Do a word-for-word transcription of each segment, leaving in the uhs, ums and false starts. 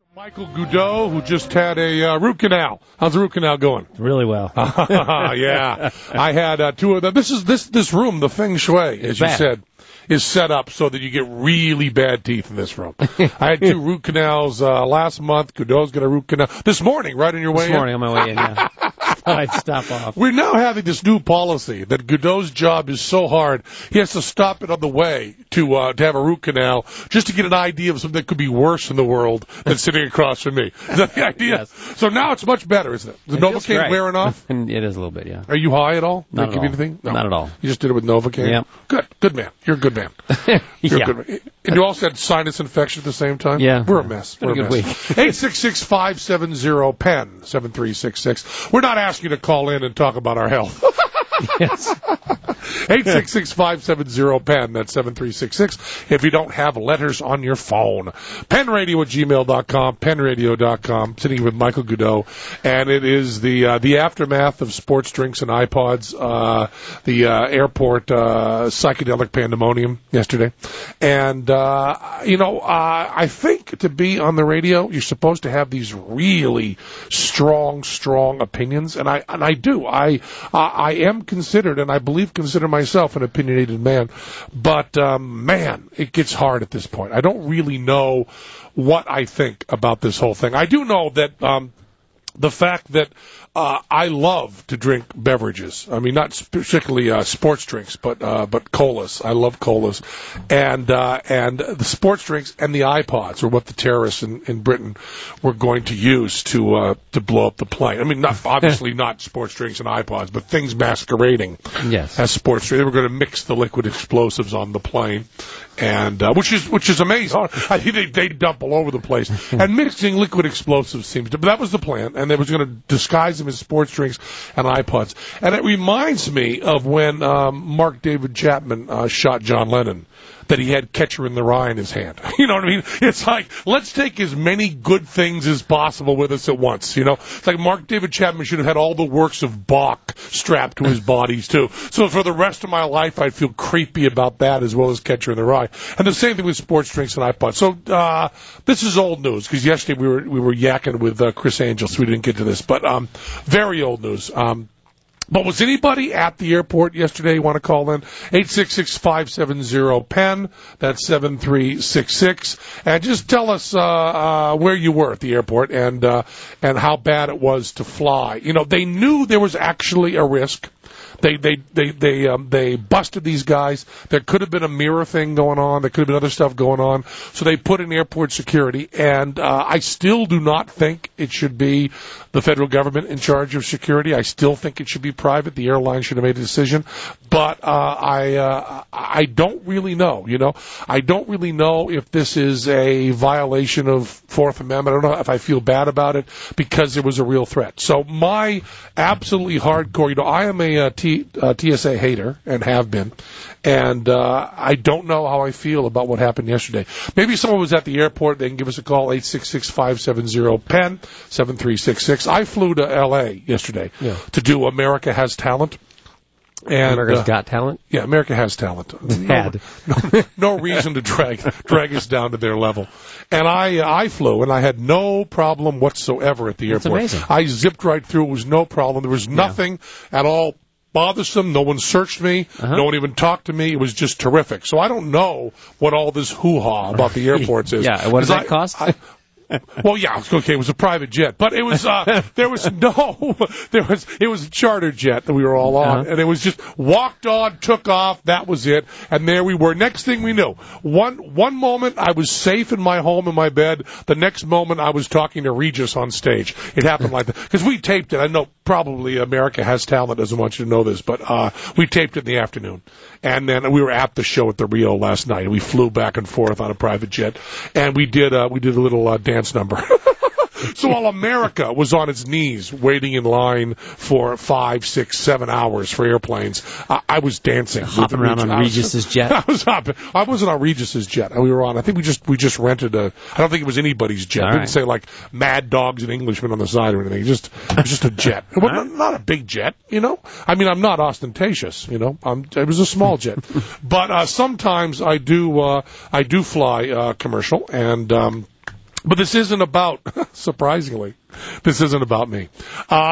Michael Goudeau, who just had a uh, root canal. How's the root canal going? Really well. Yeah, I had uh, two of them. This is this this room, the feng shui, as you bad. said, is set up so that you get really bad teeth in this room. I had two root canals uh, last month. Goudeau's got a root canal this morning, right on your way This in. morning on my way in, yeah. I'd stop off. We're now having this new policy that Goudeau's job is so hard, he has to stop it on the way to uh, to have a root canal just to get an idea of something that could be worse in the world than sitting across from me. Is that the idea? Yes. So now it's much better, isn't it? Is It the feels Novocaine great. wearing off? It is a little bit, yeah. Are you high at all? Not Did at give you all. anything? No. Not at all. You just did it with Novocaine? Yep. Good. Good man. You're a good man. You're Yeah. a good man. And you also had sinus infection at the same time? Yeah. We're a mess. Been We're a a good mess. eight six six, five seven zero, P E N, seven three six six. We're not asking you to call in and talk about our health. Yes. eight six six, five seven zero, P E N, that's seven three six six, if you don't have letters on your phone. penradio at gmail dot com, penradio dot com, sitting with Michael Goudeau, and it is the uh, the aftermath of sports drinks and iPods, uh, the uh, airport uh, psychedelic pandemonium yesterday. And, uh, you know, uh, I think to be on the radio, you're supposed to have these really strong, strong opinions, and I and I do. I I, I am considered, and I believe consider myself an opinionated man, but um, man, it gets hard at this point. I don't really know what I think about this whole thing. I do know that um, the fact that uh, I love to drink beverages. I mean, not particularly uh, sports drinks, but uh, but colas. I love colas, and uh, and the sports drinks and the iPods are what the terrorists in, in Britain were going to use to uh, to blow up the plane. I mean, not obviously not sports drinks and iPods, but things masquerading Yes. as sports drinks. They were going to mix the liquid explosives on the plane, and uh, which is which is amazing. I think they they dump all over the place, and mixing liquid explosives seems to. But that was the plan, and they was going to disguise them as sports drinks and iPods. And it reminds me of when um, Mark David Chapman uh, shot John Lennon, that he had Catcher in the Rye in his hand. You know what I mean? It's like, let's take as many good things as possible with us at once, you know? It's like Mark David Chapman should have had all the works of Bach strapped to his bodies, too. So for the rest of my life, I'd feel creepy about that as well as Catcher in the Rye. And the same thing with sports drinks and iPods. So uh this is old news, because yesterday we were we were yakking with uh, Chris Angel, so we didn't get to this. But um very old news. Um But was anybody at the airport yesterday? You want to call in? eight six six, five seven zero, P E N. That's seven three six six. And just tell us uh, uh, where you were at the airport and uh, and how bad it was to fly. You know, they knew there was actually a risk. They they they they um, they busted these guys. There could have been a mirror thing going on. There could have been other stuff going on. So they put in airport security. And uh, I still do not think it should be the federal government in charge of security. I still think it should be private. The airline should have made a decision. But uh, I uh, I don't really know. You know, I don't really know if this is a violation of Fourth Amendment. I don't know if I feel bad about it because there was a real threat. So my absolutely hardcore. You know, I am a uh, T Uh, T S A hater and have been, and uh, I don't know how I feel about what happened yesterday. Maybe someone was at the airport. They can give us a call, eight six six, five seven zero, P E N, seven three six six. I flew to L A yesterday Yeah. to do America Has Talent. And, America's uh, Got Talent? Yeah, America Has Talent. Had. No, no, no reason to drag drag us down to their level. And I I flew, and I had no problem whatsoever at the That's airport. amazing. I zipped right through. It was no problem. There was nothing at all bothersome. No one searched me. Uh-huh. No one even talked to me. It was just terrific. So I don't know what all this hoo-ha about the airports is. Yeah, what does that I- cost? I, well, yeah, okay, it was a private jet, but it was uh, there was no, there was it was a charter jet that we were all on, Uh-huh. and it was just walked on, took off, that was it, and there we were. Next thing we knew, one one moment I was safe in my home in my bed, the next moment I was talking to Regis on stage. It happened like that because we taped it. I know probably America Has Talent doesn't want you to know this, but uh, we taped it in the afternoon, and then we were at the show at the Rio last night, and we flew back and forth on a private jet, and we did uh, we did a little uh, dance number. So all America was on its knees waiting in line for five, six, seven hours for airplanes. I, I was dancing. Hopping around on I was- Regis's jet? I was hopping. I wasn't on Regis's jet. We were on, I think we just we just rented a, I don't think it was anybody's jet. All It didn't right. say like Mad Dogs and Englishmen on the side or anything. It just, it was just a jet. It wasn't, not a big jet, you know? I mean, I'm not ostentatious, you know? I'm, it was a small jet. But uh, sometimes I do, uh, I do fly uh, commercial, and um, But this isn't about, surprisingly, this isn't about me. Uh,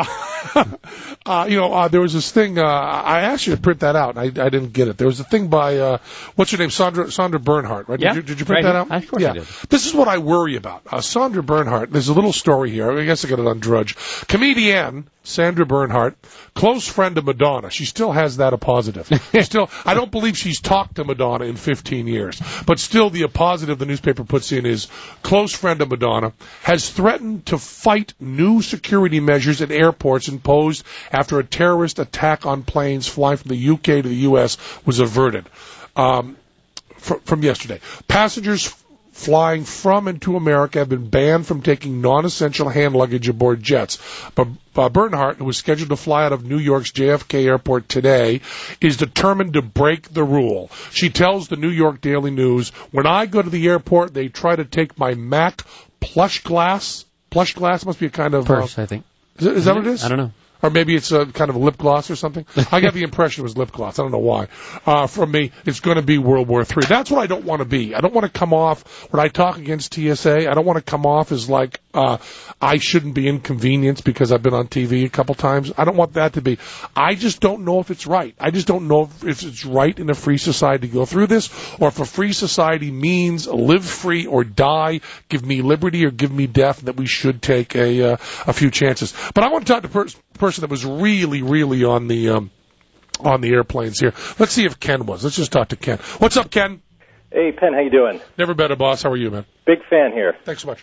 uh, you know, uh, there was this thing, uh, I asked you to print that out, and I, I didn't get it. There was a thing by, uh, what's her name, Sandra, Sandra Bernhardt, right? Yeah. Did you, did you print right. that out? Of course yeah. I did. This is what I worry about. Uh, Sandra Bernhardt, there's a little story here. I guess I got it on Drudge. Comedian Sandra Bernhardt, close friend of Madonna. She still has that a positive. Still, I don't believe she's talked to Madonna in fifteen years. But still, the positive the newspaper puts in is close friend of Madonna has threatened to fight new security measures at airports imposed after a terrorist attack on planes flying from the U K to the U S was averted. Um, fr- from yesterday. Passengers flying from and to America have been banned from taking non-essential hand luggage aboard jets. But uh, Bernhardt, who was scheduled to fly out of New York's J F K airport today, is determined to break the rule. She tells the New York Daily News, when I go to the airport, they try to take my Mac plush glass. Plush glass must be a kind of... Purse, uh, I think. Is, it, is that what it is? I don't know. Or maybe it's a kind of a lip gloss or something. I got the impression it was lip gloss. I don't know why. Uh, from me, it's going to be World War Three. That's what I don't want to be. I don't want to come off, when I talk against T S A, I don't want to come off as like uh, I shouldn't be inconvenienced because I've been on T V a couple times. I don't want that to be. I just don't know if it's right. I just don't know if, if it's right in a free society to go through this, or if a free society means live free or die, give me liberty or give me death, that we should take a, uh, a few chances. But I want to talk to per- person that was really, really on the um, on the airplanes here. Let's see if Ken was. Let's just talk to Ken. What's up, Ken? Hey, Penn, how you doing? Never better, boss. How are you, man? Big fan here. Thanks so much.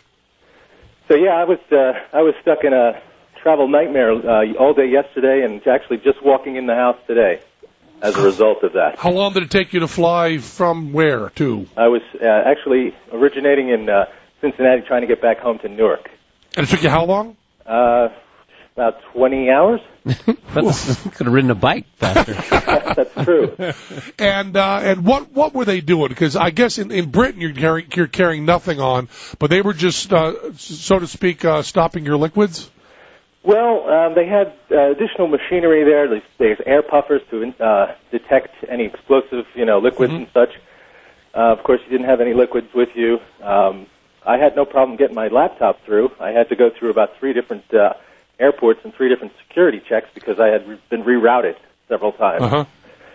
So yeah, I was uh, I was stuck in a travel nightmare uh, all day yesterday, and actually just walking in the house today as a result of that. How long did it take you to fly from where to? I was uh, actually originating in uh, Cincinnati, trying to get back home to Newark. And it took you how long? Uh, about twenty hours. Could have ridden a bike faster. That's true. And uh, and what what were they doing? Because I guess in, in Britain you're carrying you're carrying nothing on, but they were just uh, so to speak uh, stopping your liquids. Well, um, they had uh, additional machinery there. There's, there's air puffers to uh, detect any explosive, you know, liquids Mm-hmm. and such. Uh, of course, you didn't have any liquids with you. Um, I had no problem getting my laptop through. I had to go through about three different uh, airports and three different security checks because I had re- been rerouted several times. Uh-huh.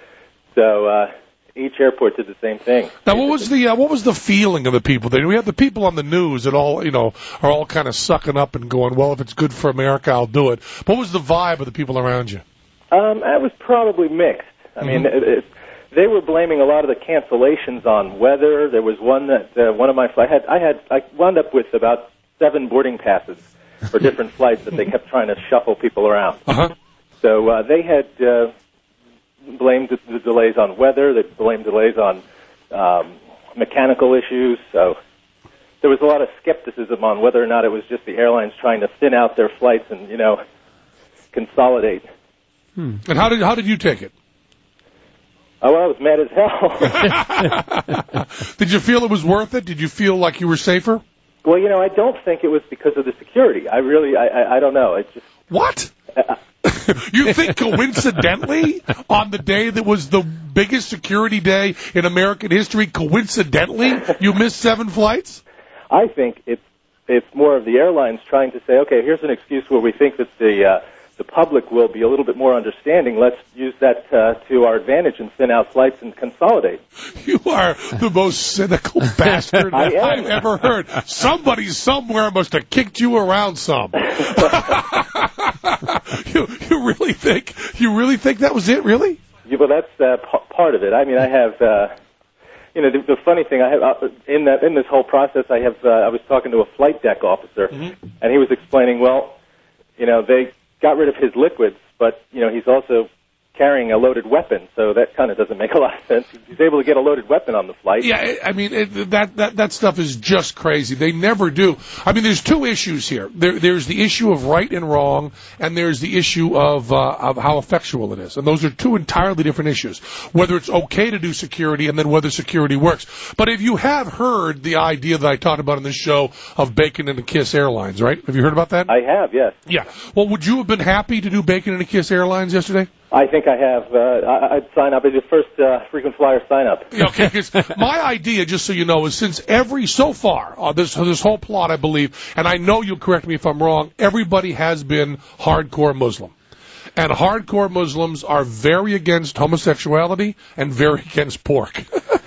So uh, each airport did the same thing. Now, what was the uh, what was the feeling of the people there? We have the people on the news that all you know are all kind of sucking up and going, well, if it's good for America, I'll do it. What was the vibe of the people around you? Um, it was probably mixed. I Mm-hmm. mean, it, it, they were blaming a lot of the cancellations on weather. There was one that uh, one of my flights I had. I had I wound up with about seven boarding passes for different flights that they kept trying to shuffle people around. Uh-huh. So uh, they had uh, blamed the, the delays on weather. They blamed delays on um, mechanical issues. So there was a lot of skepticism on whether or not it was just the airlines trying to thin out their flights and, you know, consolidate. Hmm. And how did how did you take it? Oh, well, I was mad as hell. Did you feel it was worth it? Did you feel like you were safer? Well, you know, I don't think it was because of the security. I really, I, I, I don't know. It's just what? You think coincidentally, on the day that was the biggest security day in American history, coincidentally, you missed seven flights? I think it's it's more of the airlines trying to say, okay, here's an excuse where we think that the uh, the public will be a little bit more understanding. Let's use that uh, to our advantage and thin out flights and consolidate. You are the most cynical bastard I am. I've ever heard. Somebody somewhere must have kicked you around some. you, you really think? You really think that was it? Really? Yeah, well, that's uh, p- part of it. I mean, I have. Uh, You know, the, the funny thing, I have uh, in that in this whole process, I have uh, I was talking to a flight deck officer, Mm-hmm. and he was explaining, well, you know, they got rid of his liquids, but you know, he's also carrying a loaded weapon, so that kind of doesn't make a lot of sense. He's able to get a loaded weapon on the flight. Yeah, I mean it, that that that stuff is just crazy. They never do. I mean, there's two issues here. There, there's the issue of right and wrong, and there's the issue of uh, of how effectual it is. And those are two entirely different issues. Whether it's okay to do security, and then whether security works. But if you have heard the idea that I talked about in this show of Bacon and a Kiss Airlines, right? Have you heard about that? I have, yes. Yeah. Well, would you have been happy to do Bacon and a Kiss Airlines yesterday? I think I have. Uh, I, I'd sign up as your first uh, frequent flyer sign up. Okay, 'cause my idea, just so you know, is since every, so far, uh, this, this whole plot, I believe, and I know you'll correct me if I'm wrong, everybody has been hardcore Muslim. And hardcore Muslims are very against homosexuality and very against pork.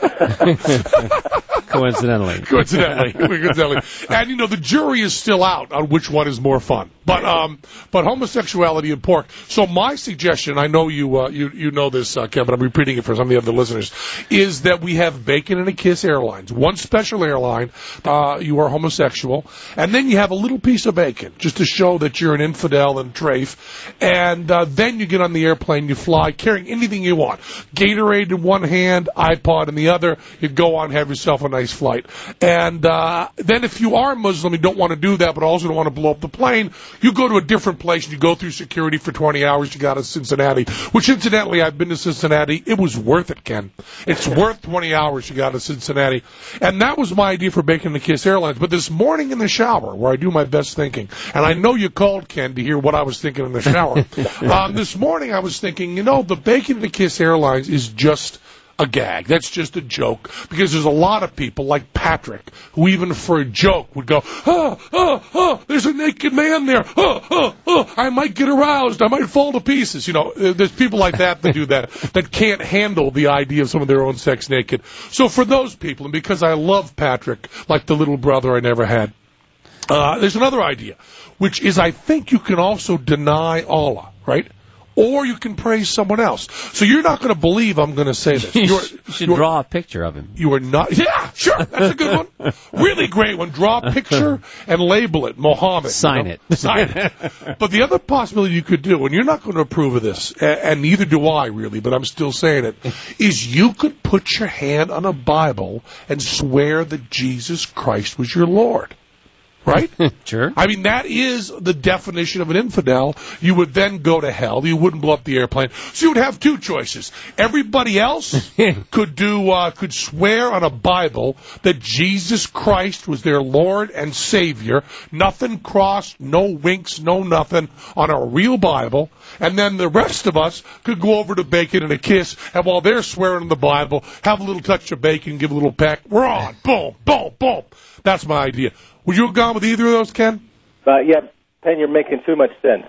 Coincidentally. Coincidentally. Coincidentally. And, you know, the jury is still out on which one is more fun. But um, but homosexuality and pork. So my suggestion, I know you uh, you, you know this, uh, Kevin, I'm repeating it for some of the other listeners, is that we have Bacon and a Kiss Airlines. One special airline, uh, you are homosexual, and then you have a little piece of bacon, just to show that you're an infidel and trafe. And uh, then you get on the airplane, you fly, carrying anything you want. Gatorade in one hand, iPod in the other, you go on, have yourself a nice flight. And uh, then if you are Muslim, you don't want to do that, but also don't want to blow up the plane, you go to a different place and you go through security for twenty hours, you got to Cincinnati, which incidentally, I've been to Cincinnati. It was worth it, Ken. It's worth twenty hours you got to Cincinnati. And that was my idea for Bacon and the Kiss Airlines. But this morning in the shower, where I do my best thinking, and I know you called, Ken, to hear what I was thinking in the shower. um, this morning I was thinking, you know, the Bacon and the Kiss Airlines is just a gag. That's just a joke. Because there's a lot of people like Patrick who even for a joke would go, oh, oh, oh, there's a naked man there. Oh, oh, oh, I might get aroused. I might fall to pieces. You know, there's people like that that do that, that can't handle the idea of some of their own sex naked. So for those people, and because I love Patrick like the little brother I never had, uh, there's another idea, which is I think you can also deny Allah, right? Or you can praise someone else. So you're not going to believe I'm going to say this. You You're, should you're, draw a picture of him. You are not. Yeah, sure. That's a good one. Really great one. Draw a picture and label it Mohammed. Sign you know? it. Sign it. But the other possibility you could do, and you're not going to approve of this, and neither do I really, but I'm still saying it, is you could put your hand on a Bible and swear that Jesus Christ was your Lord. Right? Sure. I mean, that is the definition of an infidel. You would then go to hell. You wouldn't blow up the airplane. So you would have two choices. Everybody else could do, uh, could swear on a Bible that Jesus Christ was their Lord and Savior. Nothing crossed, no winks, no nothing on a real Bible. And then the rest of us could go over to Bacon and a Kiss, and while they're swearing on the Bible, have a little touch of bacon, give a little peck. We're on. Boom, boom, boom. That's my idea. Would you have gone with either of those, Ken? Uh, yeah, Penn, you're making too much sense.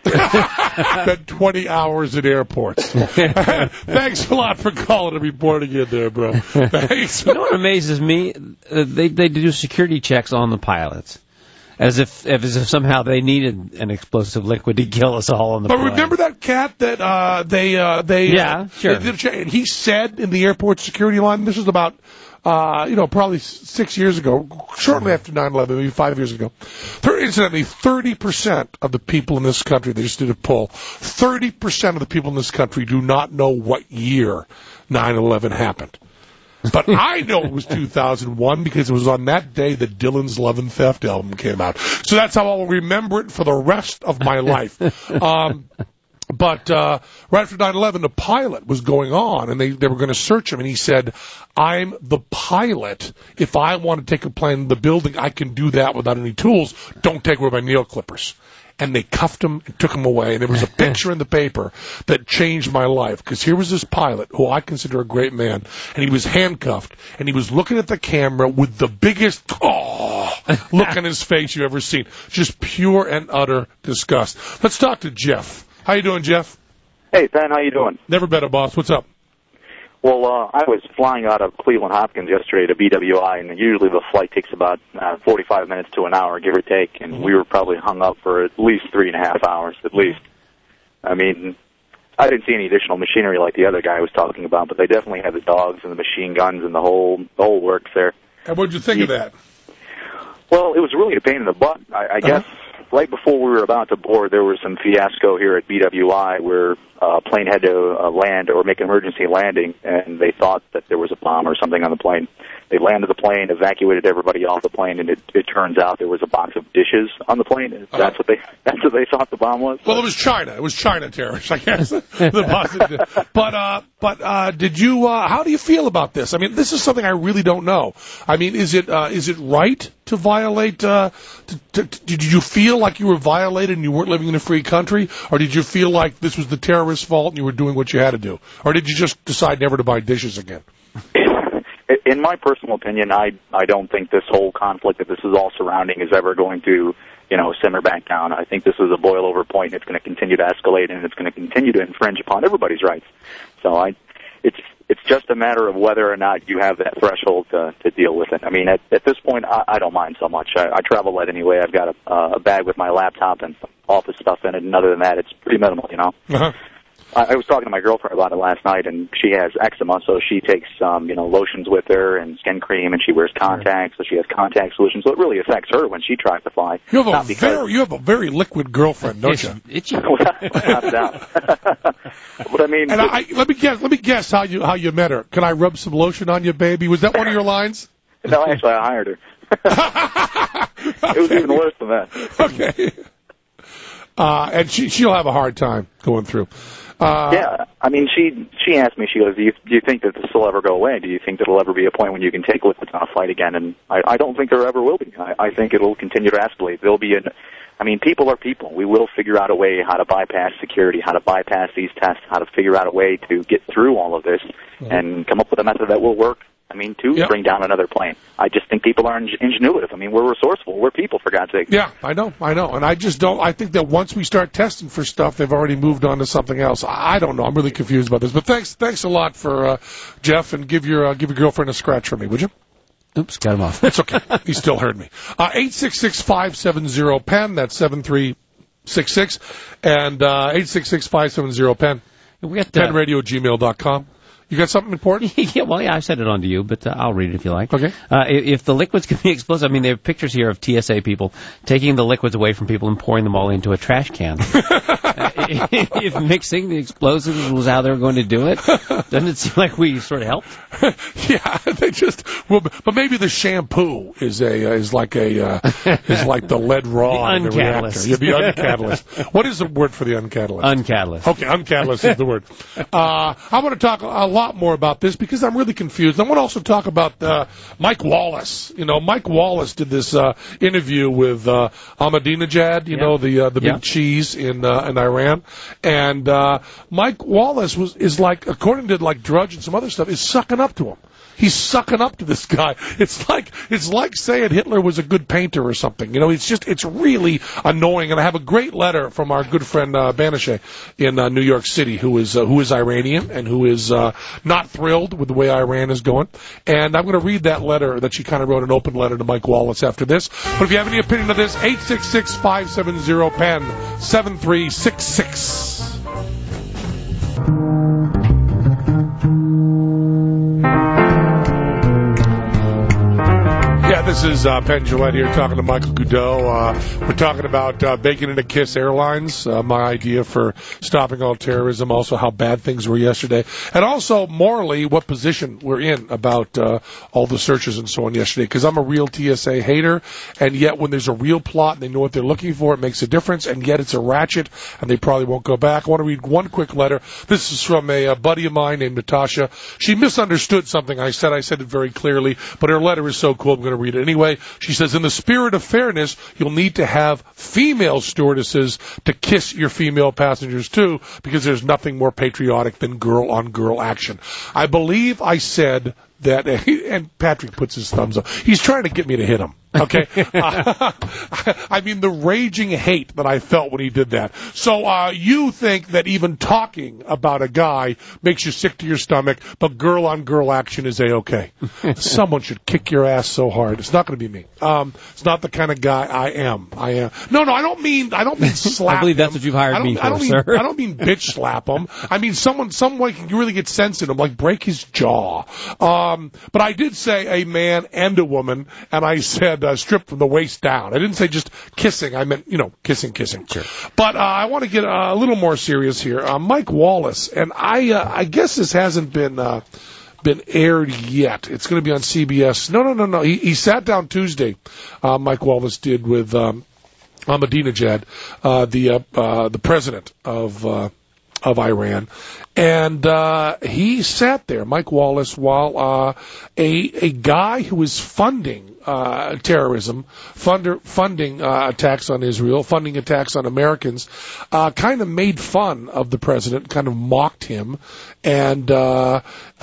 Spent twenty hours at airports. Thanks a lot for calling and reporting in there, bro. Thanks. You know what amazes me? Uh, they they do security checks on the pilots. As if, as if somehow they needed an explosive liquid to kill us all on the But plane. remember that cat that uh, they uh, they yeah uh, sure. They did a check, and he said in the airport security line, this was about uh, you know probably six years ago, shortly after nine eleven, maybe five years ago. Incidentally, thirty percent of the people in this country, they just did a poll, thirty percent of the people in this country do not know what year nine eleven happened. But I know it was two thousand one because it was on that day that Dylan's Love and Theft album came out. So that's how I'll remember it for the rest of my life. Um, but uh, right after nine eleven, the pilot was going on, and they, they were going to search him. And he said, I'm the pilot. If I want to take a plane in the building, I can do that without any tools. Don't take away my nail clippers. And they cuffed him and took him away. And there was a picture in the paper that changed my life. Because here was this pilot, who I consider a great man, and he was handcuffed, and he was looking at the camera with the biggest oh, look on his face you've ever seen. Just pure and utter disgust. Let's talk to Jeff. How you doing, Jeff? Hey, Ben, how you doing? Never better, boss. What's up? Well, uh, I was flying out of Cleveland Hopkins yesterday to B W I, and usually the flight takes about uh, forty-five minutes to an hour, give or take, and mm-hmm. we were probably hung up for at least three and a half hours, at least. I mean, I didn't see any additional machinery like the other guy was talking about, but they definitely had the dogs and the machine guns and the whole the whole works there. And what did you think you, of that? Well, it was really a pain in the butt. I, I uh-huh. guess right before we were about to board, there was some fiasco here at B W I where a plane had to uh, land or make an emergency landing, and they thought that there was a bomb or something on the plane. They landed the plane, evacuated everybody off the plane, and it, it turns out there was a box of dishes on the plane. Uh-huh. That's what they that's what they thought the bomb was. Well, it was China. It was China terrorists, I guess. the box of, but uh, but uh, did you? Uh, how do you feel about this? I mean, this is something I really don't know. I mean, is it uh, is it right to violate? Uh, to, to, to, did you feel like you were violated and you weren't living in a free country, or did you feel like this was the terrorist's fault and you were doing what you had to do, or did you just decide never to buy dishes again? In my personal opinion, I I don't think this whole conflict that this is all surrounding is ever going to, you know, simmer back down. I think this is a boil over point, and it's going to continue to escalate, and it's going to continue to infringe upon everybody's rights. So I, it's it's just a matter of whether or not you have that threshold to, to deal with it. I mean, at, at this point, I, I don't mind so much. I, I travel light anyway. I've got a, uh, a bag with my laptop and some office stuff in it, and other than that, it's pretty minimal, you know. Uh-huh. I was talking to my girlfriend about it last night, and she has eczema, so she takes, um, you know, lotions with her and skin cream, and she wears contacts, so she has contact solutions. So it really affects her when she tries to fly. You have a Not because, very, you have a very liquid girlfriend, don't you? Itchy. Without a doubt. But I mean, and I, let me guess. Let me guess how you how you met her. Can I rub some lotion on you, baby? Was that one of your lines? No, actually, I hired her. It was even worse than that. Okay. Uh, and she she'll have a hard time going through. Uh, yeah, I mean, she she asked me, she goes, do you, do you think that this will ever go away? Do you think that there'll ever be a point when you can take liquids on a flight again? And I, I don't think there ever will be. I, I think it'll continue to escalate. There'll be an, I mean, people are people. We will figure out a way how to bypass security, how to bypass these tests, how to figure out a way to get through all of this mm-hmm. and come up with a method that will work. I mean, to yep. bring down another plane. I just think people are ingenuitive. I mean, we're resourceful. We're people, for God's sake. Yeah, I know, I know. And I just don't, I think that once we start testing for stuff, they've already moved on to something else. I don't know. I'm really confused about this. But thanks thanks a lot for, uh, Jeff, and give your uh, give your girlfriend a scratch for me, would you? Oops, got him off. It's okay. He still heard me. Uh, eight six six, five seven zero, P E N, that's seven three six six, and uh, eight six six, five seven zero, P E N, we got, uh, pen radio at gmail dot com. You got something important? yeah, well, yeah, I sent it on to you, but uh, I'll read it if you like. Okay. Uh, if, if the liquids can be explosive, I mean, there are pictures here of T S A people taking the liquids away from people and pouring them all into a trash can. uh, if mixing the explosives was how they were going to do it, doesn't it seem like we sort of helped? yeah, they just. Well, but maybe the shampoo is a uh, is like a uh, is like the lead raw the in the reactor. Yeah, the uncatalyst. What is the word for the uncatalyst? Uncatalyst. Okay, uncatalyst is the word. Uh, I want to talk a lot more about this because I'm really confused. I want to also talk about uh, Mike Wallace. You know, Mike Wallace did this uh, interview with uh, Ahmadinejad. You yeah. know, the uh, the yeah. big cheese in uh, in Iran, and uh, Mike Wallace was is like, according to like Drudge and some other stuff, is sucking up to him. He's sucking up to this guy. It's like it's like saying Hitler was a good painter or something. You know, it's just it's really annoying. And I have a great letter from our good friend uh, Banasheh in uh, New York City, who is uh, who is Iranian and who is uh, not thrilled with the way Iran is going. And I'm going to read that letter that she kind of wrote, an open letter to Mike Wallace after this. But if you have any opinion of this, eight six six, five seven zero, P E N, seven three six six. Yeah, this is uh, Penn Jillette here talking to Michael Goudot. Uh, we're talking about uh, Bacon into Kiss Airlines, uh, my idea for stopping all terrorism, also how bad things were yesterday, and also morally what position we're in about uh, all the searches and so on yesterday, because I'm a real T S A hater, and yet when there's a real plot and they know what they're looking for, it makes a difference, and yet it's a ratchet, and they probably won't go back. I want to read one quick letter. This is from a, a buddy of mine named Natasha. She misunderstood something I said. I said it very clearly, but her letter is so cool, I'm going to read it anyway. She says, in the spirit of fairness, you'll need to have female stewardesses to kiss your female passengers too, because there's nothing more patriotic than girl-on-girl action. I believe I said that, and Patrick puts his thumbs up. He's trying to get me to hit him. Okay, uh, I mean the raging hate that I felt when he did that. So uh, you think that even talking about a guy makes you sick to your stomach, but girl-on-girl action is a-okay. Someone should kick your ass so hard. It's not going to be me. Um, it's not the kind of guy I am. I am. No, no, I don't mean. I don't mean slap. I believe that's him. what you've hired me for, I don't mean, sir. I don't mean bitch slap him. I mean someone, someone can really get sense in him, like break his jaw. Um, but I did say a man and a woman, and I said. Uh, stripped from the waist down. I didn't say just kissing. I meant, you know, kissing, kissing. Sure. But uh, I want to get uh, a little more serious here. Uh, Mike Wallace, and I uh, I guess this hasn't been uh, been aired yet. It's going to be on C B S. No, no, no, no. He, he sat down Tuesday, uh, Mike Wallace did, with um, Ahmadinejad, uh, the, uh, uh, the president of... Uh, of Iran, And uh, he sat there, Mike Wallace, while uh, a a guy who was funding uh, terrorism, funder, funding uh, attacks on Israel, funding attacks on Americans, uh, kind of made fun of the president, kind of mocked him. And uh,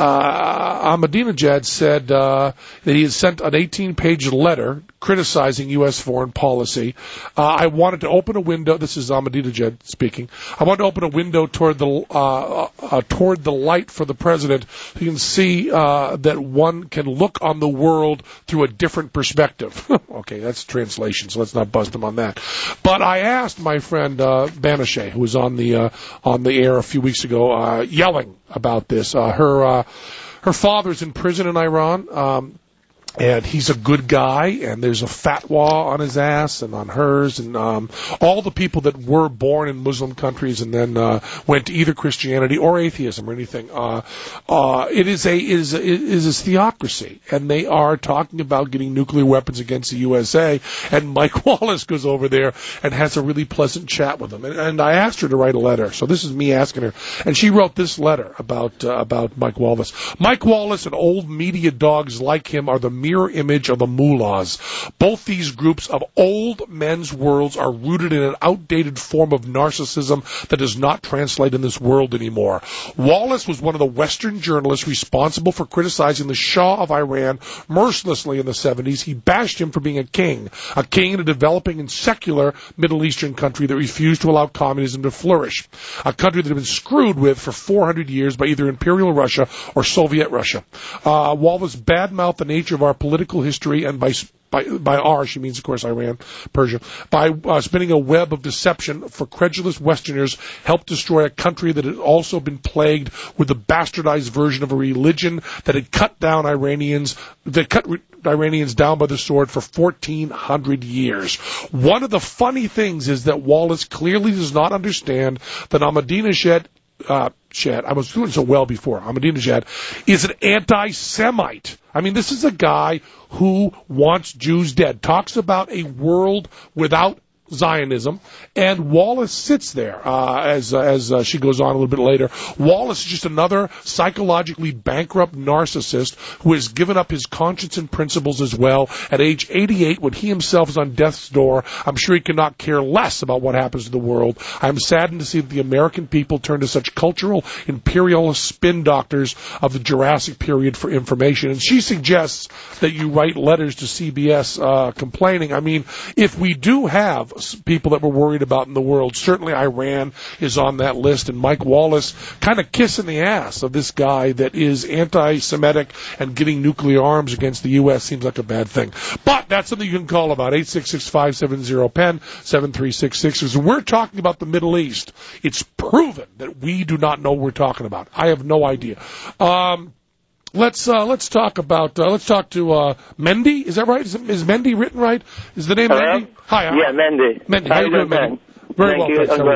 uh, Ahmadinejad said uh, that he had sent an eighteen-page letter criticizing U S foreign policy. Uh, I wanted to open a window. This is Ahmadinejad speaking. I wanted to open a window toward the uh, uh, toward the light for the president. You can see uh, that one can look on the world through a different perspective. Okay, that's translation, so let's not bust him on that. But I asked my friend uh, Banasheh, who was on the uh, on the air a few weeks ago, uh, yelling about this. Uh, her uh, her father's in prison in Iran. Um, And he's a good guy, and there's a fatwa on his ass and on hers, and um, all the people that were born in Muslim countries and then uh, went to either Christianity or atheism or anything. Uh, uh, it is a it is a, it is a theocracy, and they are talking about getting nuclear weapons against the U S A. And Mike Wallace goes over there and has a really pleasant chat with them. And, and I asked her to write a letter, so this is me asking her, and she wrote this letter about uh, about Mike Wallace. Mike Wallace and old media dogs like him are the mirror image of the mullahs. Both these groups of old men's worlds are rooted in an outdated form of narcissism that does not translate in this world anymore. Wallace was one of the Western journalists responsible for criticizing the Shah of Iran mercilessly in the seventies. He bashed him for being a king, a king in a developing and secular Middle Eastern country that refused to allow communism to flourish, a country that had been screwed with for four hundred years by either Imperial Russia or Soviet Russia. Uh, Wallace badmouthed the nature of our political history, and by By, by R, she means, of course, Iran, Persia, by uh, spinning a web of deception for credulous Westerners, helped destroy a country that had also been plagued with the bastardized version of a religion that had cut down Iranians, that cut re- Iranians down by the sword for fourteen hundred years. One of the funny things is that Wallace clearly does not understand that Ahmadinejad Uh, Shad, I was doing so well before, Ahmadinejad, is an anti-Semite. I mean, this is a guy who wants Jews dead, talks about a world without Zionism, and Wallace sits there, uh, as, uh, as uh, she goes on a little bit later. Wallace is just another psychologically bankrupt narcissist who has given up his conscience and principles as well. At age eighty-eight, when he himself is on death's door, I'm sure he cannot care less about what happens to the world. I'm saddened to see that the American people turn to such cultural imperialist spin doctors of the Jurassic period for information. And she suggests that you write letters to C B S uh, complaining. I mean, if we do have people that we're worried about in the world, certainly Iran is on that list, and Mike Wallace kind of kissing the ass of this guy that is anti-Semitic and getting nuclear arms against the U S seems like a bad thing. But that's something you can call about, eight six six, five seven zero, P E N, seven three six six. Because when we're talking about the Middle East, it's proven that we do not know what we're talking about. I have no idea. Um... Let's uh, let's talk about uh, let's talk to uh, Mendy. Is that right? Is, is Mendy written right? Is the name Hello? Mendy? Hi. I'm, yeah, Mendy. Mendy. How, How you doing, Mendy? Very Thank well, you. thanks. I'm,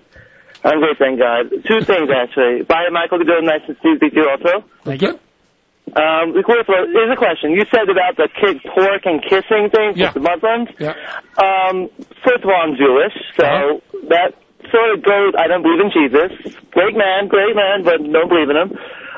uh, I'm great, thank God. Two things actually. Bye, Michael. Good, nice to speak to you also. Thank you. Um, here's a question. You said about the kid pork and kissing thing yeah. with the Muslims. Yeah. Um, first of all, I'm Jewish, so uh-huh. that sort of goes. I don't believe in Jesus. Great man, great man, but don't believe in him.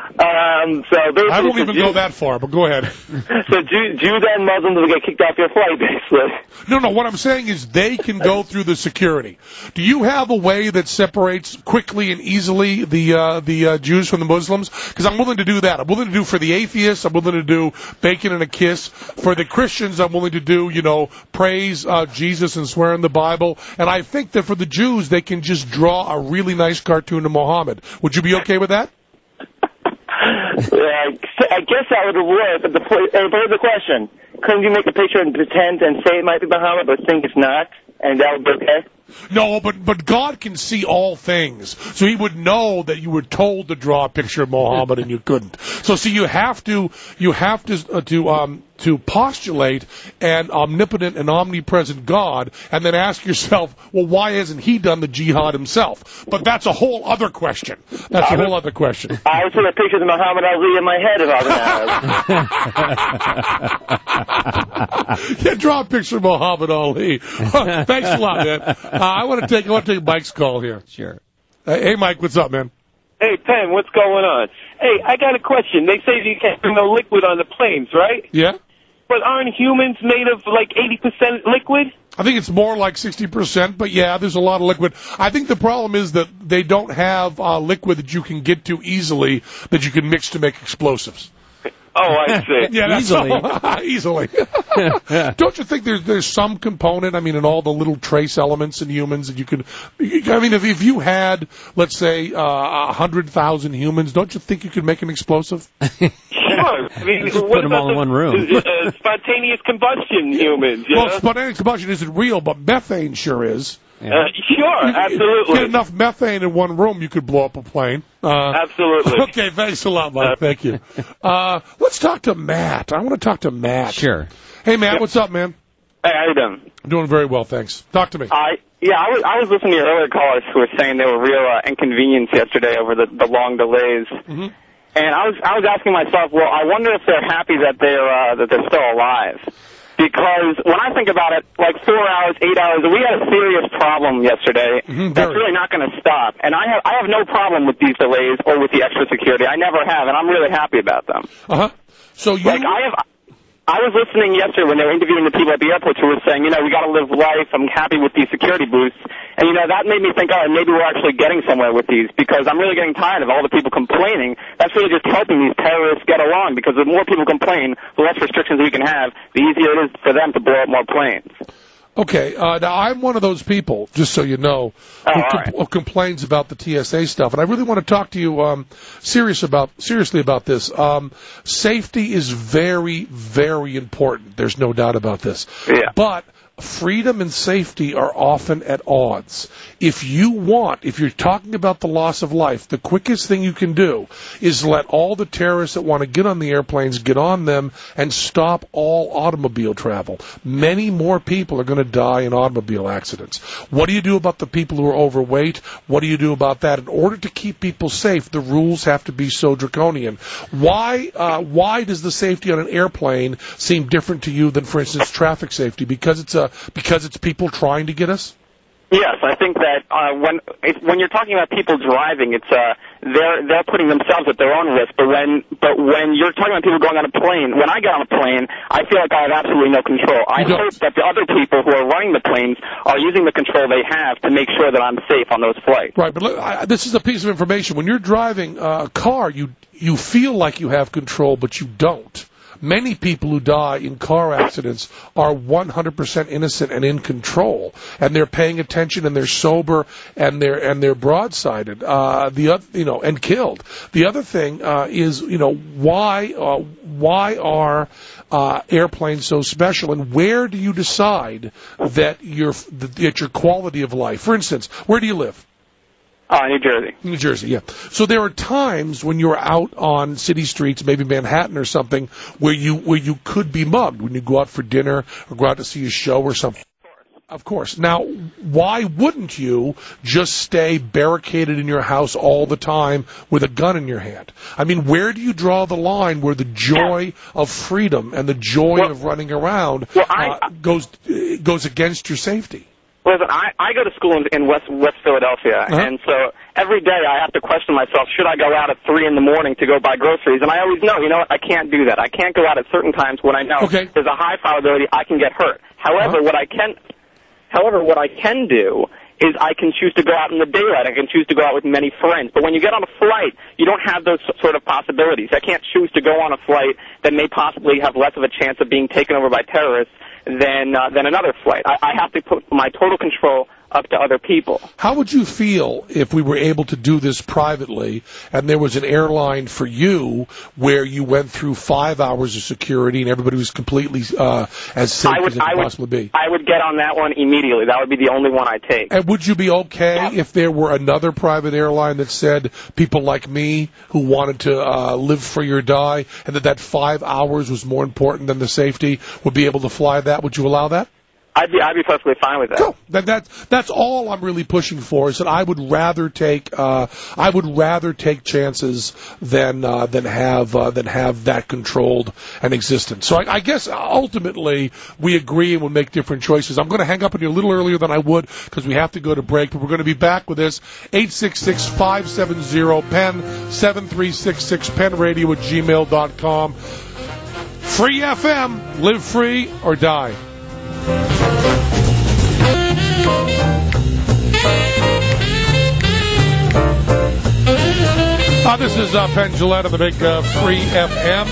Um, so basically, I won't even Jew, go that far, but go ahead. So Jew, Jews and Muslims will get kicked off your flight, basically. No, no, what I'm saying is they can go through the security. Do you have a way that separates quickly and easily the uh, the uh, Jews from the Muslims? Because I'm willing to do that. I'm willing to do for the atheists. I'm willing to do bacon and a kiss. For the Christians, I'm willing to do, you know, praise uh, Jesus and swear in the Bible. And I think that for the Jews, they can just draw a really nice cartoon of Muhammad. Would you be okay with that? Yeah, I guess that would work, but the, but here's the question. Couldn't you make a picture and pretend and say it might be Muhammad, but think it's not, and that would be okay? No, but but God can see all things. So he would know that you were told to draw a picture of Muhammad and you couldn't. So see, you have to you have to uh, to um to postulate an omnipotent and omnipresent God, and then ask yourself, well, why hasn't he done the jihad himself? But that's a whole other question. That's a whole other question. I would put a picture of Muhammad Ali in my head if I was an Arab. Yeah, draw a picture of Muhammad Ali. Thanks a lot, man. Uh, I want to take I want to take Mike's call here. Sure. Uh, hey, Mike, what's up, man? Hey, Penn, what's going on? Hey, I got a question. They say you can't bring no liquid on the planes, right? Yeah. But aren't humans made of like eighty percent liquid? I think it's more like sixty percent, but yeah, there's a lot of liquid. I think the problem is that they don't have uh, liquid that you can get to easily that you can mix to make explosives. Oh, I see. Yeah, that's Easily. all. Easily. Don't you think there's there's some component? I mean, in all the little trace elements in humans that you could. I mean, if if you had, let's say, uh, a hundred thousand humans, don't you think you could make an explosive? Sure. I mean, Just what put them about all in the, one room. uh, spontaneous combustion humans? You Well, know? spontaneous combustion isn't real, but methane sure is. Yeah. Uh, sure, You absolutely. get enough methane in one room, you could blow up a plane. Uh, Absolutely. Okay, thanks a lot, Mike. Thank you. Uh, let's talk to Matt. I want to talk to Matt. Sure. Hey, Matt, what's up, man? Hey, how you doing? I'm doing very well, thanks. Talk to me. I yeah, I was I was listening to your earlier callers who were saying there were real uh, inconvenience yesterday over the the long delays, Mm-hmm. and I was I was asking myself, well, I wonder if they're happy that they're uh, that they're still alive. Because when I think about it, like four hours, eight hours, we had a serious problem yesterday Mhm, that's very. really not going to stop. And I have I have no problem with these delays or with the extra security. I never have, and I'm really happy about them. Uh huh. So you. Like I have, I was listening yesterday when they were interviewing the people at the airport who were saying, you know, we got to live life. I'm happy with these security booths, and you know that made me think, oh, maybe we're actually getting somewhere with these because I'm really getting tired of all the people complaining. That's really just helping these terrorists get along because the more people complain, the less restrictions we can have, the easier it is for them to blow up more planes. Okay, uh, now I'm one of those people, just so you know, Oh, who, all com- right. who complains about the T S A stuff, and I really want to talk to you um, serious about seriously about this. Um, safety is very, very important. There's no doubt about this. Yeah. But freedom and safety are often at odds. If you want, if you're talking about the loss of life, the quickest thing you can do is let all the terrorists that want to get on the airplanes get on them and stop all automobile travel. Many more people are going to die in automobile accidents. What do you do about the people who are overweight? What do you do about that? In order to keep people safe, the rules have to be so draconian. Why, uh, why does the safety on an airplane seem different to you than, for instance, traffic safety? Because it's a Because it's people trying to get us? Yes, I think that uh, when if, when you're talking about people driving, it's uh, they're they're putting themselves at their own risk. But when but when you're talking about people going on a plane, when I get on a plane, I feel like I have absolutely no control. I You don't. hope that the other people who are running the planes are using the control they have to make sure that I'm safe on those flights. Right, but look, I, this is a piece of information. When you're driving uh, a car, you you feel like you have control, but you don't. Many people who die in car accidents are one hundred percent innocent and in control, and they're paying attention, and they're sober, and they're and they're broadsided. Uh, the other, you know, and killed. The other thing uh, is, you know, why uh, why are uh, airplanes so special, and where do you decide that your that your quality of life? For instance, where do you live? Uh, New Jersey. New Jersey, yeah. So there are times when you're out on city streets, maybe Manhattan or something, where you where you could be mugged when you go out for dinner or go out to see a show or something. Of course. Now, why wouldn't you just stay barricaded in your house all the time with a gun in your hand? I mean, where do you draw the line where the joy of freedom and the joy Well- of running around Well, I- uh, goes uh, goes against your safety? Listen, I, I go to school in, in West West Philadelphia, Uh-huh. and so every day I have to question myself, should I go out at three in the morning to go buy groceries? And I always know, you know what, I can't do that. I can't go out at certain times when I know Okay. there's a high probability I can get hurt. However, Uh-huh. what I can, however, what I can do is I can choose to go out in the daylight. I can choose to go out with many friends. But when you get on a flight, you don't have those sort of possibilities. I can't choose to go on a flight that may possibly have less of a chance of being taken over by terrorists than uh, than another flight. I, I have to put my total control up to other people. How would you feel if we were able to do this privately and there was an airline for you where you went through five hours of security and everybody was completely uh, as safe I would, as it I could would, possibly be? I would get on that one immediately. That would be the only one I take. And would you be okay if there were another private airline that said people like me who wanted to uh, live free or die and that that five hours was more important than the safety would be able to fly that? Would you allow that? I'd be I'd be perfectly fine with that. Cool. That, that's that's all I'm really pushing for. Is that I would rather take uh, I would rather take chances than uh, than have uh, than have that controlled and existent. So I, I guess ultimately we agree and we'll make different choices. I'm going to hang up on you a little earlier than I would because we have to go to break. But we're going to be back with this eight six six, five seven zero, P E N seven three six six pen radio at gmail dot com. Free F M. Live free or die. Uh, this is uh, Penn Jillette on the big uh, Free F M.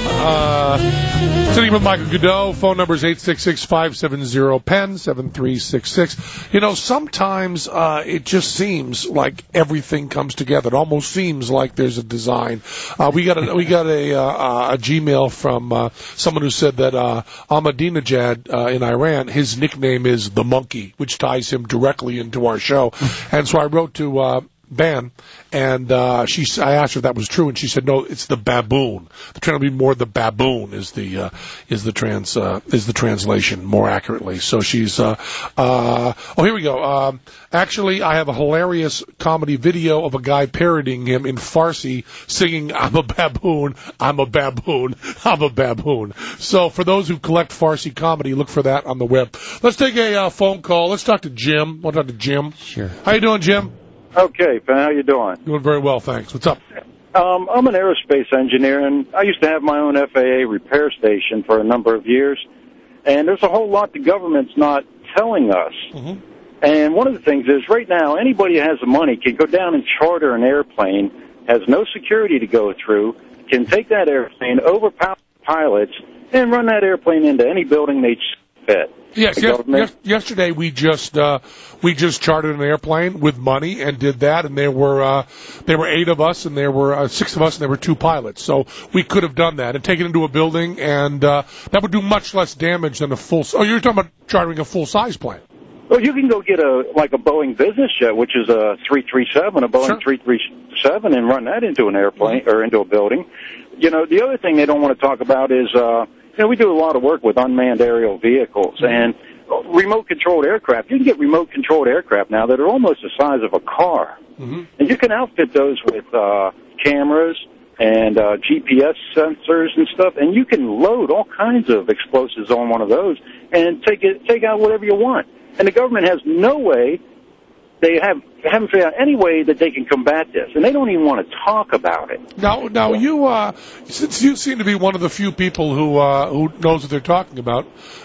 Uh, sitting with Michael Godot. Phone number is eight six six, five seven zero, P E N seven three six six. You know, sometimes uh, it just seems like everything comes together. It almost seems like there's a design. Uh, we got a we got a, uh, a Gmail from uh, someone who said that uh, Ahmadinejad uh, in Iran, his nickname is the Monkey, which ties him directly into our show. And so I wrote to uh, Ban, and uh, she, I asked her if that was true, and she said, "No, it's the baboon. They're trying to be more the baboon is the uh, is the trans uh, is the translation more accurately." So she's uh, uh, oh here we go. Um, actually, I have a hilarious comedy video of a guy parodying him in Farsi, singing "I'm a baboon, I'm a baboon, I'm a baboon." So for those who collect Farsi comedy, look for that on the web. Let's take a uh, phone call. Let's talk to Jim. We'll talk to Jim. Sure. How you doing, Jim? Okay, Ben, how you doing? Doing very well, thanks. What's up? Um, I'm an aerospace engineer, and I used to have my own F A A repair station for a number of years. And there's a whole lot the government's not telling us. Mm-hmm. And one of the things is, right now, anybody who has the money can go down and charter an airplane, has no security to go through, can take that airplane, overpower pilots, and run that airplane into any building they fit. Yes, yes, yes, yesterday we just uh, we just chartered an airplane with money and did that, and there were uh, there were eight of us, and there were uh, six of us, and there were two pilots. So we could have done that and taken it into a building, and uh, that would do much less damage than a full. Oh, you're talking about chartering a full size plane? Well, you can go get a like a Boeing business jet, which is a three thirty-seven, a Boeing sure. three thirty-seven, and run that into an airplane or into a building. You know, the other thing they don't want to talk about is. Uh, You know, we do a lot of work with unmanned aerial vehicles and remote-controlled aircraft. You can get remote-controlled aircraft now that are almost the size of a car. Mm-hmm. And you can outfit those with uh, cameras and uh, G P S sensors and stuff, and you can load all kinds of explosives on one of those and take it, take out whatever you want. And the government has no way, they have haven't figured out any way that they can combat this, and they don't even want to talk about it. Now, now you, uh, since you seem to be one of the few people who uh, who knows what they're talking about,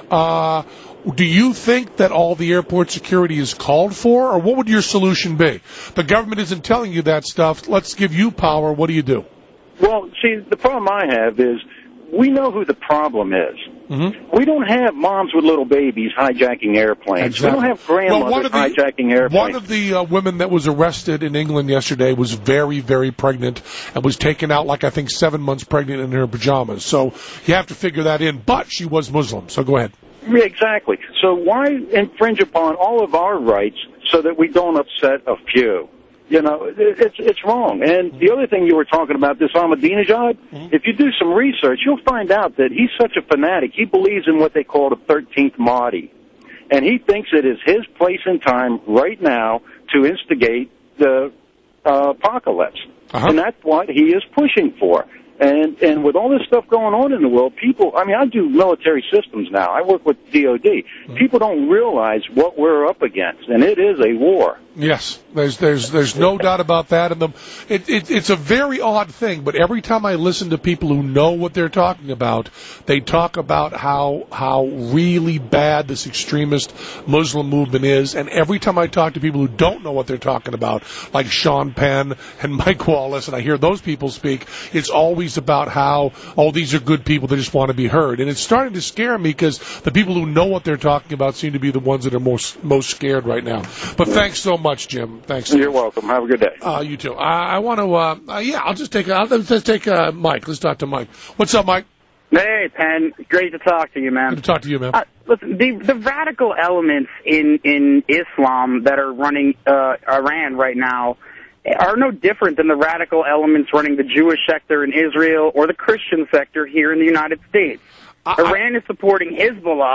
uh, do you think that all the airport security is called for, or what would your solution be? The government isn't telling you that stuff. Let's give you power. What do you do? Well, see, the problem I have is we know who the problem is. Mm-hmm. We don't have moms with little babies hijacking airplanes. Exactly. We don't have grandmothers well, the, hijacking airplanes. One of the uh, women that was arrested in England yesterday was very, very pregnant and was taken out, like I think, seven months pregnant in her pajamas. So you have to figure that in. But she was Muslim. So go ahead. Yeah, exactly. So why infringe upon all of our rights so that we don't upset a few? You know, it's it's wrong. And the other thing you were talking about, this Ahmadinejad, mm-hmm. if you do some research, you'll find out that he's such a fanatic. He believes in what they call the thirteenth Mahdi. And he thinks it is his place and time right now to instigate the uh, apocalypse. Uh-huh. And that's what he is pushing for. And and with all this stuff going on in the world, people, I mean, I do military systems now. I work with D O D. Mm-hmm. People don't realize what we're up against, and it is a war. Yes, there's there's there's no doubt about that. And the it, it it's a very odd thing, but every time I listen to people who know what they're talking about, they talk about how how really bad this extremist Muslim movement is. And every time I talk to people who don't know what they're talking about, like Sean Penn and Mike Wallace, and I hear those people speak, it's always about how oh these are good people, they just want to be heard. And it's starting to scare me because the people who know what they're talking about seem to be the ones that are most most scared right now. But thanks so much. much, Jim. Thanks. So You're much. welcome. Have a good day. Uh, you too. I, I want to, uh, uh, yeah, I'll just take, uh, let's, let's take uh, Mike. Let's talk to Mike. What's up, Mike? Hey, Penn. Great to talk to you, man. Good to talk to you, man. Uh, listen, the, the radical elements in, in Islam that are running uh, Iran right now are no different than the radical elements running the Jewish sector in Israel or the Christian sector here in the United States. I, Iran is supporting Hezbollah,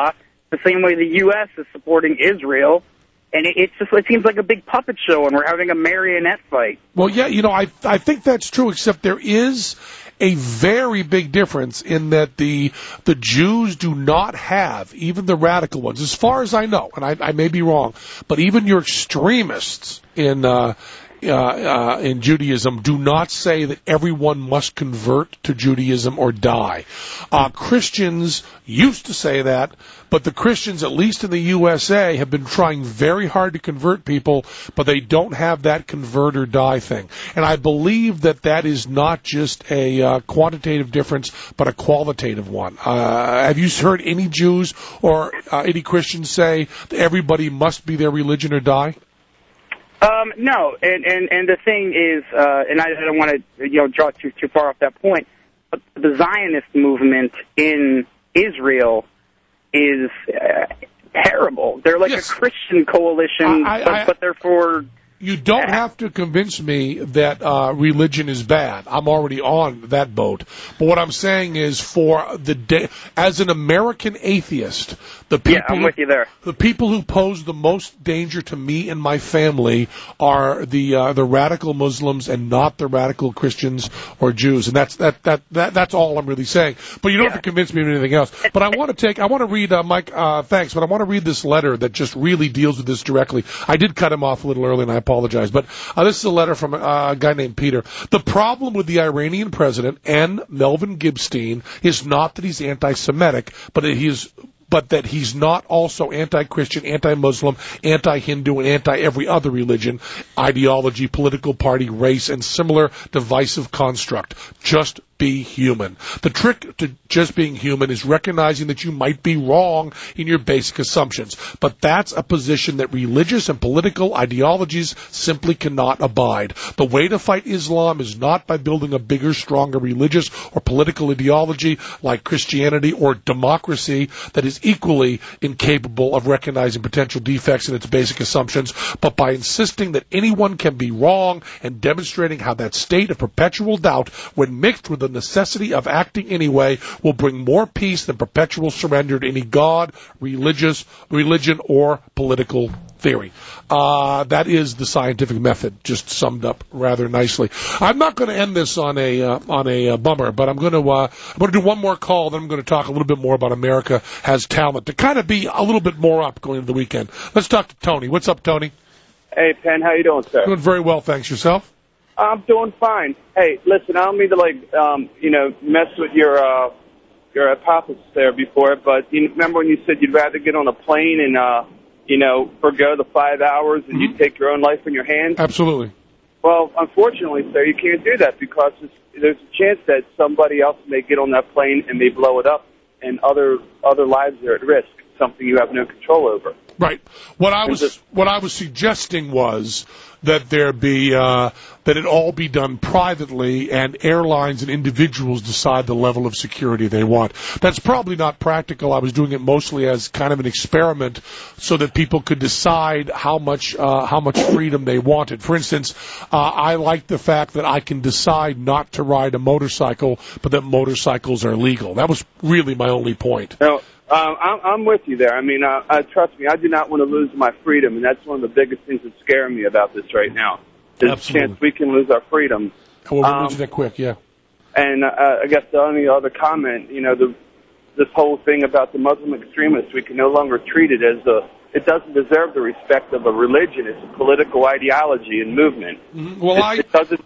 the same way the U S is supporting Israel. And it, it's just, it seems like a big puppet show, and we're having a marionette fight. Well, yeah, you know, I I think that's true, except there is a very big difference in that the the Jews do not have, even the radical ones, as far as I know, and I, I may be wrong, but even your extremists in uh, uh, uh, in Judaism do not say that everyone must convert to Judaism or die. Uh, Christians used to say that, but the Christians, at least in the U S A, have been trying very hard to convert people, but they don't have that convert or die thing. And I believe that that is not just a uh, quantitative difference, but a qualitative one. Uh, have you heard any Jews or uh, any Christians say that everybody must be their religion or die? Um, no, and, and, and the thing is, uh, and I don't want to, you know, draw too, too far off that point, but the Zionist movement in Israel is uh, terrible. They're like yes. a Christian coalition, I, I, but, but they're for... You don't have to convince me that uh, religion is bad. I'm already on that boat. But what I'm saying is, for the day, as an American atheist, the people, yeah, I'm with you there. The people who pose the most danger to me and my family are the uh, the radical Muslims and not the radical Christians or Jews. And that's that that, that that's all I'm really saying. But you don't yeah. have to convince me of anything else. But I want to take I want to read uh, Mike. Uh, thanks, but I want to read this letter that just really deals with this directly. I did cut him off a little early, and I apologize, but uh, this is a letter from uh, a guy named Peter. The problem with the Iranian president and Melvin Gibstein is not that he's anti-Semitic, but that he is but that he's not also anti-Christian, anti-Muslim, anti-Hindu, and anti-every other religion, ideology, political party, race, and similar divisive construct. Just be human. The trick to just being human is recognizing that you might be wrong in your basic assumptions. But that's a position that religious and political ideologies simply cannot abide. The way to fight Islam is not by building a bigger, stronger religious or political ideology like Christianity or democracy that is equally incapable of recognizing potential defects in its basic assumptions, but by insisting that anyone can be wrong and demonstrating how that state of perpetual doubt, when mixed with the necessity of acting anyway, will bring more peace than perpetual surrender to any god, religious, religion, or political theory. Uh, that is the scientific method, just summed up rather nicely. I'm not going to end this on a uh, on a uh, bummer, but I'm going to uh, I'm going to do one more call. Then I'm going to talk a little bit more about America Has Talent to kind of be a little bit more up going into the weekend. Let's talk to Tony. What's up, Tony? Hey, Penn. How you doing, sir? Doing very well, thanks. Yourself? I'm doing fine. Hey, listen, I don't mean to like um, you know mess with your uh, your hypothesis there before, but you remember when you said you'd rather get on a plane and uh, you know, forgo the five hours and mm-hmm. you take your own life in your hands? Absolutely. Well, unfortunately, sir, you can't do that because there's a chance that somebody else may get on that plane and may blow it up, and other other lives are at risk, something you have no control over. Right. What I was just, what I was suggesting was that there be uh, that it all be done privately, and airlines and individuals decide the level of security they want. That's probably not practical. I was doing it mostly as kind of an experiment, so that people could decide how much uh, how much freedom they wanted. For instance, uh, I like the fact that I can decide not to ride a motorcycle, but that motorcycles are legal. That was really my only point. No. Um, I'm, I'm with you there. I mean, uh, uh, trust me, I do not want to lose my freedom, and that's one of the biggest things that's scaring me about this right now. There's Absolutely. a chance we can lose our freedom. Well, we'll um, lose that quick, yeah. And uh, I guess the only other comment, you know, the, this whole thing about the Muslim extremists, we can no longer treat it as a, it doesn't deserve the respect of a religion. It's a political ideology and movement. Mm-hmm. Well, it, I... It doesn't...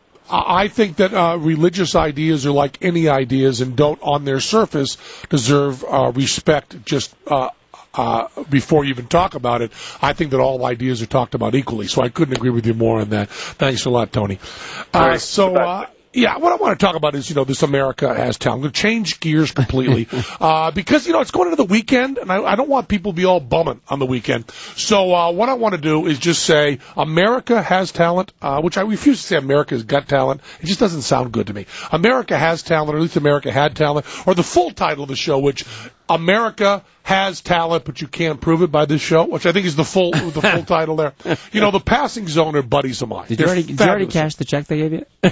I think that uh, religious ideas are like any ideas and don't, on their surface, deserve uh, respect just uh, uh, before you even talk about it. I think that all ideas are talked about equally, so I couldn't agree with you more on that. Thanks a lot, Tony. Uh, right. So, uh, yeah, what I want to talk about is, you know, this America Has Talent. I'm going to change gears completely uh, because, you know, it's going into the weekend, and I, I don't want people to be all bumming on the weekend. So uh, what I want to do is just say America Has Talent, uh, which I refuse to say America's Got Talent. It just doesn't sound good to me. America Has Talent, or at least America Had Talent, or the full title of the show, which America Has Talent, but you can't prove it by this show, which I think is the full the full title there. You know, the Passing Zone are buddies of mine. Did you, already, did you already cash the check they gave you?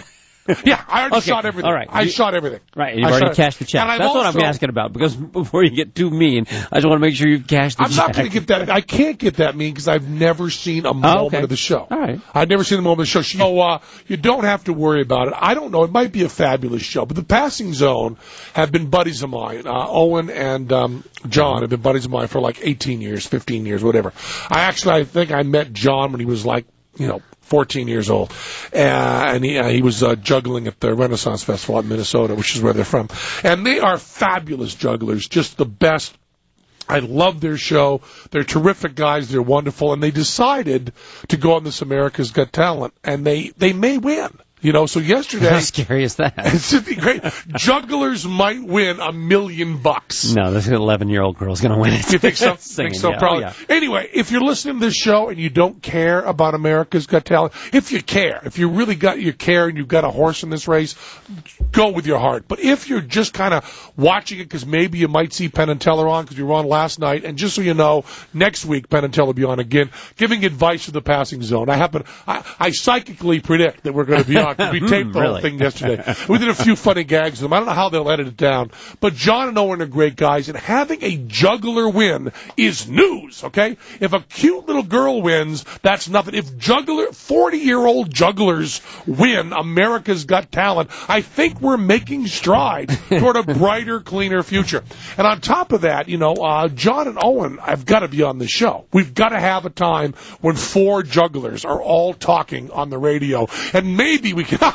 Yeah, I already Okay, shot everything. all right. I You- shot everything. Right, you've I already shot- cashed the check. And I've That's what also- I'm asking about, because before you get too mean, I just want to make sure you've cashed the I'm check. not going to get that. I can't get that mean because I've never seen a moment Oh, okay. of the show. All right. I've never seen a moment of the show. So uh, you don't have to worry about it. I don't know. It might be a fabulous show, but the Passing Zone have been buddies of mine. Uh, Owen and um, John have been buddies of mine for like eighteen years, fifteen years, whatever. I actually, I think I met John when he was like, you know, fourteen years old, uh, and he, uh, he was uh, juggling at the Renaissance Festival in Minnesota, which is where they're from. And they are fabulous jugglers, just the best. I love their show. They're terrific guys. They're wonderful, and they decided to go on this America's Got Talent, and they they may win. You know, so yesterday. How scary is that? It's just be great. Jugglers might win a million bucks. No, this eleven-year-old girl's going to win it. You think so? Singing, think so? yeah. Probably. Oh, yeah. Anyway, if you're listening to this show and you don't care about America's Got Talent, if you care, if you really got your care and you've got a horse in this race, go with your heart. But if you're just kind of watching it because maybe you might see Penn and Teller on because you were on last night, and just so you know, next week Penn and Teller will be on again, giving advice to the Passing Zone. I happen, I, I psychically predict that we're going to be on because we taped the Really? whole thing yesterday. We did a few funny gags with them. I don't know how they'll edit it down, but John and Owen are great guys, and having a juggler win is news, okay? If a cute little girl wins, that's nothing. If juggler, forty-year-old jugglers win America's Got Talent, I think we're making strides toward a brighter, cleaner future. And on top of that, you know, uh, John and Owen have got to be on the show. We've got to have a time when four jugglers are all talking on the radio, and maybe we can...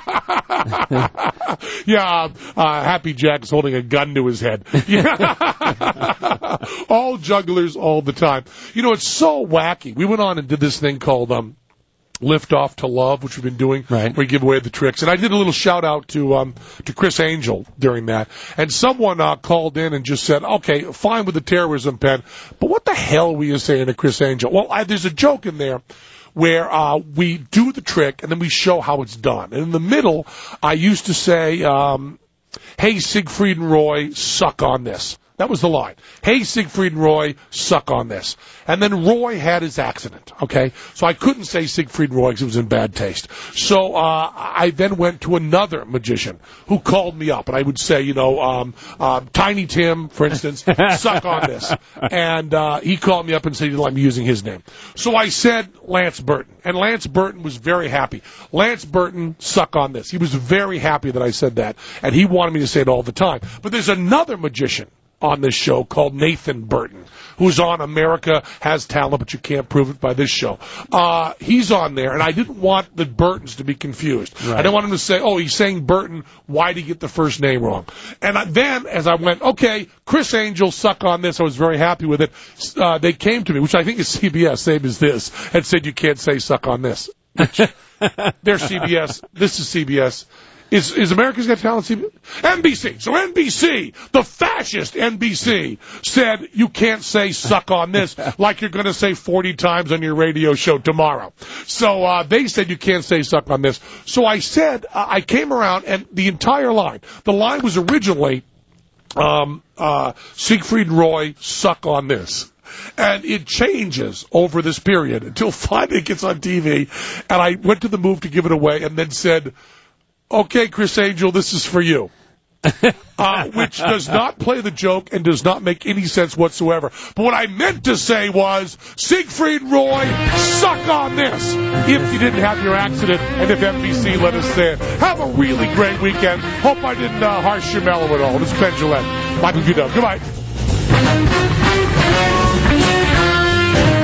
yeah, uh, Happy Jack's holding a gun to his head. Yeah. All jugglers all the time. You know, it's so wacky. We went on and did this thing called um, Lift Off to Love, which we've been doing, right. where we give away the tricks. And I did a little shout out to um, to Chris Angel during that. And someone uh, called in and just said, okay, fine with the terrorism pen, but what the hell were you saying to Chris Angel? Well, I, there's a joke in there where uh, we do the trick and then we show how it's done. And in the middle, I used to say, um, hey, Siegfried and Roy, suck on this. That was the line. Hey, Siegfried and Roy, suck on this. And then Roy had his accident, okay? So I couldn't say Siegfried and Roy because it was in bad taste. So uh, I then went to another magician who called me up, and I would say, you know, um, uh, Tiny Tim, for instance, suck on this. And uh, he called me up and said he didn't like me using his name. So I said Lance Burton, and Lance Burton was very happy. Lance Burton, suck on this. He was very happy that I said that, and he wanted me to say it all the time. But there's another magician on this show called Nathan Burton, who's on America Has Talent, but you can't prove it by this show. Uh, he's on there, and I didn't want the Burtons to be confused. Right. I didn't want him to say, oh, he's saying Burton, why did he get the first name wrong? And I, then, as I went, okay, Chris Angel, suck on this, I was very happy with it. Uh, they came to me, which I think is C B S, same as this, and said, you can't say suck on this. They're C B S, this is C B S. Is, is America's Got Talent C B S? N B C. So N B C, the fascist N B C, said you can't say suck on this like you're going to say forty times on your radio show tomorrow. So uh, they said you can't say suck on this. So I said, uh, I came around, and the entire line, the line was originally um, uh, Siegfried and Roy, suck on this. And it changes over this period until finally it gets on T V. And I went to the move to give it away and then said, okay, Chris Angel, this is for you. Uh, which does not play the joke and does not make any sense whatsoever. But what I meant to say was, Siegfried and Roy, suck on this. If you didn't have your accident, and if N B C let us say it. Have a really great weekend. Hope I didn't uh, harsh your mellow at all. This is Ben Gillette. Michael Goodell. Goodbye.